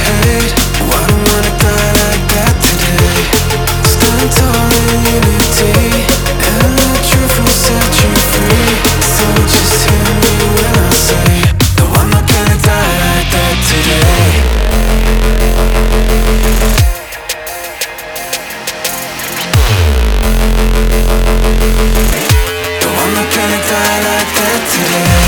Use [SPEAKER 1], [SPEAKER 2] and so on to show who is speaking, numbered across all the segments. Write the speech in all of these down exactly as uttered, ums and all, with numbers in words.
[SPEAKER 1] hate. Oh, I don't wanna die like that today. Stand tall in unity, and the truth will set you free. So just hear me when I say, no, I'm not gonna die like that today. No, I'm not gonna die like that today.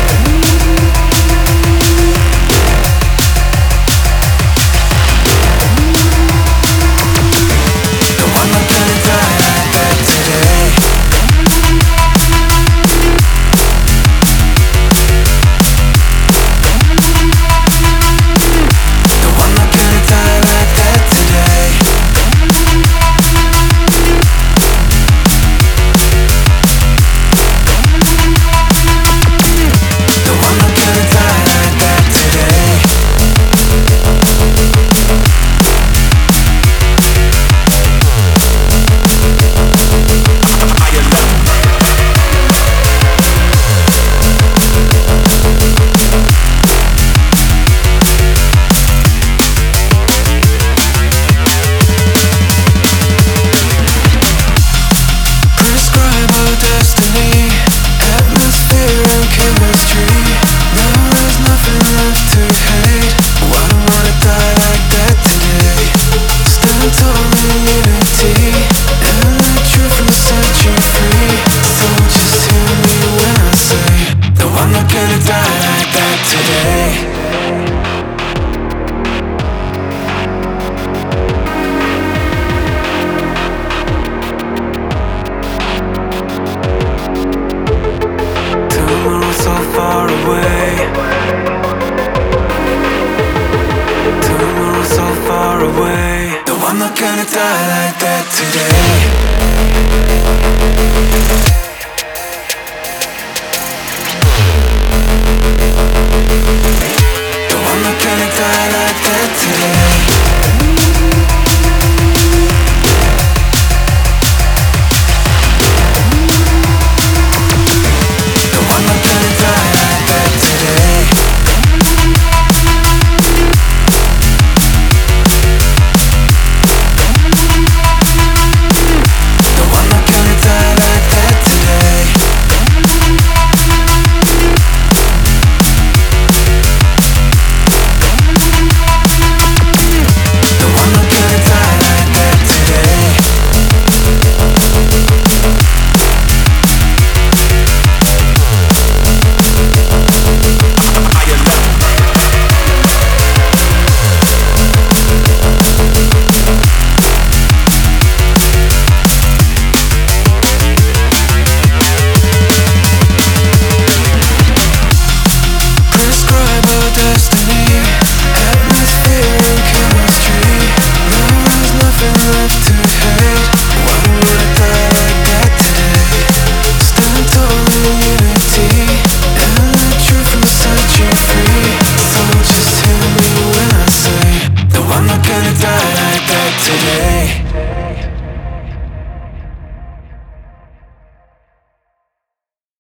[SPEAKER 1] I'm not gonna die like that today. No, I'm not gonna die like that today. No, I'm not gonna die like that today. I'm not gonna die like that today.